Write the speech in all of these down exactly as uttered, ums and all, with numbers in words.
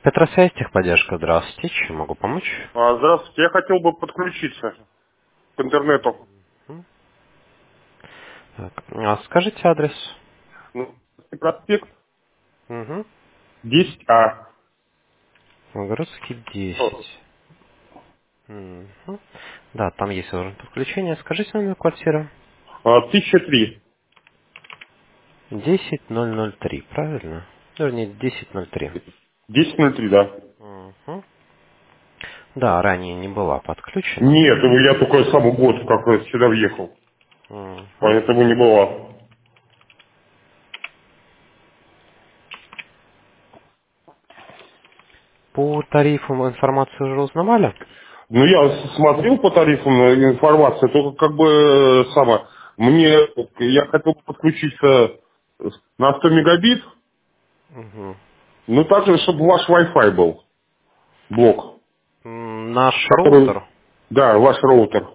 Петросвязь, техподдержка, здравствуйте, чем могу помочь? А, Здравствуйте, я хотел бы подключиться к интернету. Мгм. Так, а скажите адрес. Ну, проспект Угу. десять А. Новгородский О, десять. Мгм. Да, там есть возможность подключения. Скажите номер квартиры. а, тысяча три. десять ноль ноль три, правильно? Вернее, десять ноль три. десять ноль три, да. Мгм. Да, ранее не была подключена. Нет, я только сам год как раз сюда въехал. Мгм. Поэтому не была. По тарифам информацию уже узнавали? Ну, я с- смотрел по тарифам э, информацию, только как бы э, само. Мне, я хотел подключиться на сто мегабит, Угу. но также, чтобы ваш Wi-Fi был, блок, Наш который, роутер. да, ваш роутер.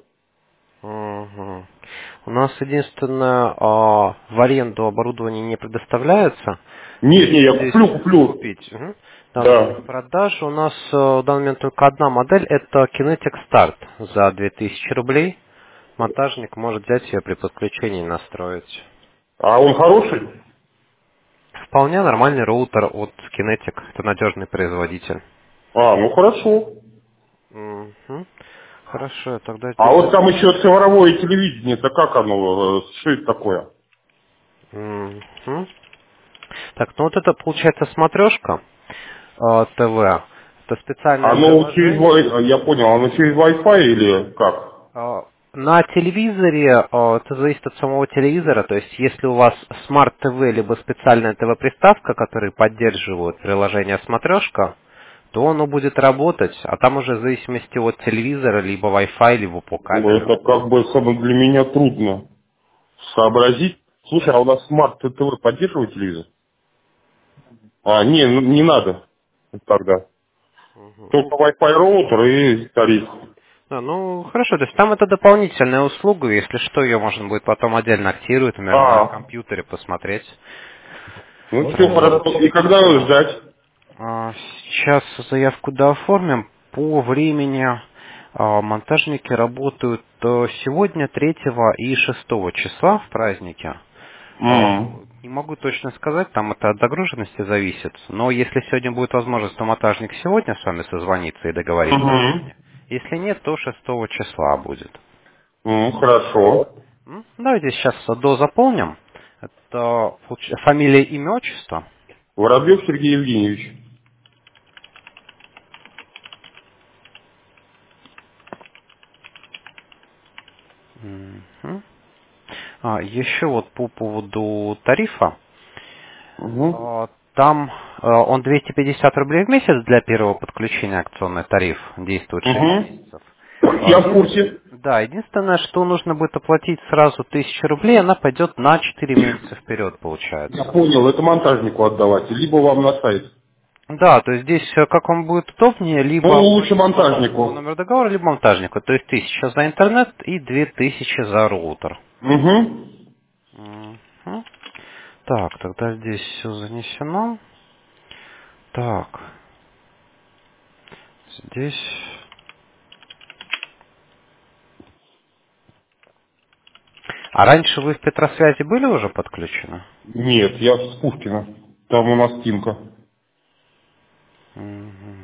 Мгм. У нас единственное, а, в аренду оборудование не предоставляется. Нет, не, я Если куплю, с- куплю. купить. Мгм. Да, но Да. в продаже у нас э, в данный момент только одна модель, это Kinetic Start за две тысячи рублей. Монтажник может взять ее при подключении и настроить. А он хороший? Вполне нормальный роутер от Kinetic, это надежный производитель. А, ну хорошо. Мгм. Хорошо, тогда А здесь... вот там еще цифровое телевидение, это как оно, э, что это такое? Мгм. Так, ну вот это получается смотрешка э, ТВ. Это специальное Оно через, приложение. Wi- я понял, оно через Wi-Fi или как? Э, На телевизоре э, это зависит от самого телевизора. То есть, если у вас смарт-ТВ либо специальная ТВ-приставка, которые поддерживают приложение смотрешка, то оно будет работать, а там уже в зависимости от телевизора, либо Wi-Fi, либо по Ну, кабелю. это как бы само для меня трудно сообразить. Слушай, а у нас смарт ТВ поддерживает телевизор? А, не, ну, не надо тогда. Только Wi-Fi роутер и тариф. Да, ну хорошо, то есть там это дополнительная услуга, если что, ее можно будет потом отдельно активировать, например, на А, компьютере посмотреть. ну все Вот. хорошо. И когда его ждать? А, Сейчас заявку дооформим. По времени а, монтажники работают э, сегодня, третьего и шестого числа в празднике. А, М. Не могу точно сказать, там это от загруженности зависит. Но если сегодня будет возможность, то монтажник сегодня с вами созвонится и договорится о времени. Мгм. Если нет, то шестого числа будет. М, хорошо. М, Давайте сейчас до заполним. Это получ- фамилия, имя, отчество. Воробьев Сергей Евгеньевич. Мгм. А, еще вот по поводу тарифа. Угу. А, Там э, он двести пятьдесят рублей в месяц для первого подключения, акционный тариф, действует шесть Угу. месяцев. А, Я в есть- курсе. Да, единственное, что нужно будет оплатить сразу тысячу рублей, она пойдет на четыре месяца вперед, Я получается. понял, это монтажнику отдавать, либо вам на сайт. Да, то есть здесь э, как вам будет удобнее, Ну, либо лучше оплатить сразу по монтажнику. номеру договора, либо монтажнику. То есть тысяча за интернет и две тысячи за роутер. Угу. Мгм. Так, тогда здесь все занесено. Так, здесь... А раньше вы в Петросвязи были уже подключены? Нет, я с Пушкина. Там у нас Тимка. Мгм.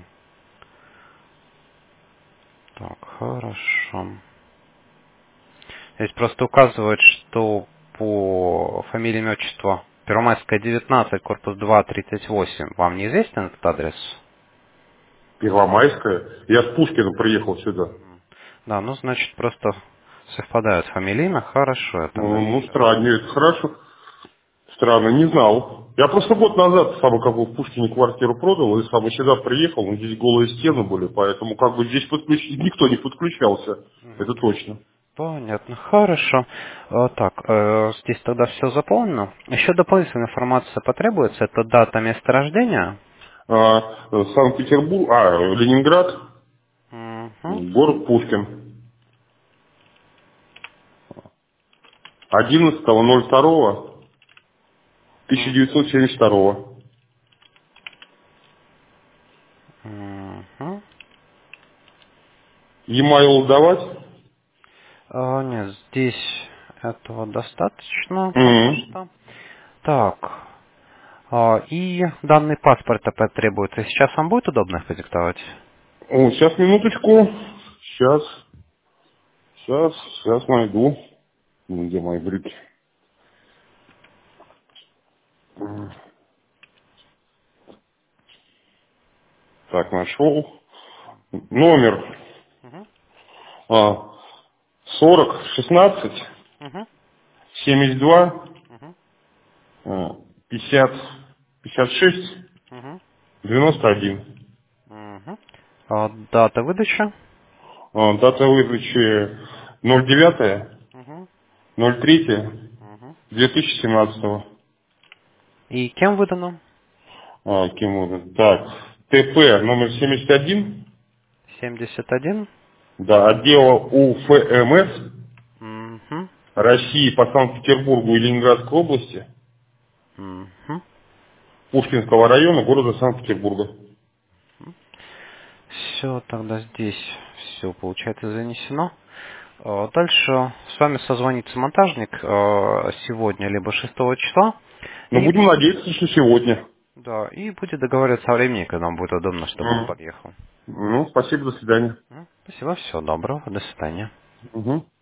Так, хорошо. Здесь просто указывает, что по фамилии имя, отчество Первомайская, девятнадцать, корпус два, тридцать восемь. Вам неизвестен этот адрес? Первомайская. Я с Пушкина приехал сюда. Да, ну, значит, просто совпадают фамилии, имя. Хорошо, я тогда Ну, ну сейчас... странно, это хорошо. Странно, не знал. Я просто год назад сам как бы в Пушкине квартиру продал и сам сюда приехал, но здесь голые стены были, поэтому как бы здесь подключ... никто не подключался. Это точно. Понятно, хорошо. Э, Так, э, здесь тогда все заполнено. Еще дополнительная информация потребуется. Это дата, место рождения. А, э, Санкт-Петербург, а, Ленинград, Мгм. город Пушкин. одиннадцатого ноль второго тысяча М. девятьсот семьдесят второго. e-mail давать? А, нет, здесь этого достаточно пока Мгм. что. Так. А, и данные паспорта потребуются. Сейчас вам будет удобно их продиктовать? О, сейчас, минуточку. Сейчас, сейчас, сейчас найду. Ну, где мои брюки? М. Так, нашел. Номер Угу. а, сорок шестнадцать Угу. семьдесят два Угу. а, пятьдесят пятьдесят шесть Угу. девяносто один. Угу. А, дата выдачи? А, дата выдачи ноль девять Угу. ноль три Угу. две тысячи семнадцатого. И кем выдано? А, кем он? Так, ТП номер семьдесят один, семьдесят один. да, отдела УФМС Угу. России по Санкт-Петербургу и Ленинградской области, Угу. Пушкинского района, города Санкт-Петербурга. Все, тогда здесь все получается занесено. А, дальше с вами созвонится монтажник а, сегодня, либо шестого числа. Но И, будем надеяться, что сегодня. да, и будет договариваться о времени, когда вам будет удобно, чтобы он М. подъехал. Ну, спасибо, до свидания. М, Спасибо, всего доброго, до свидания. Угу.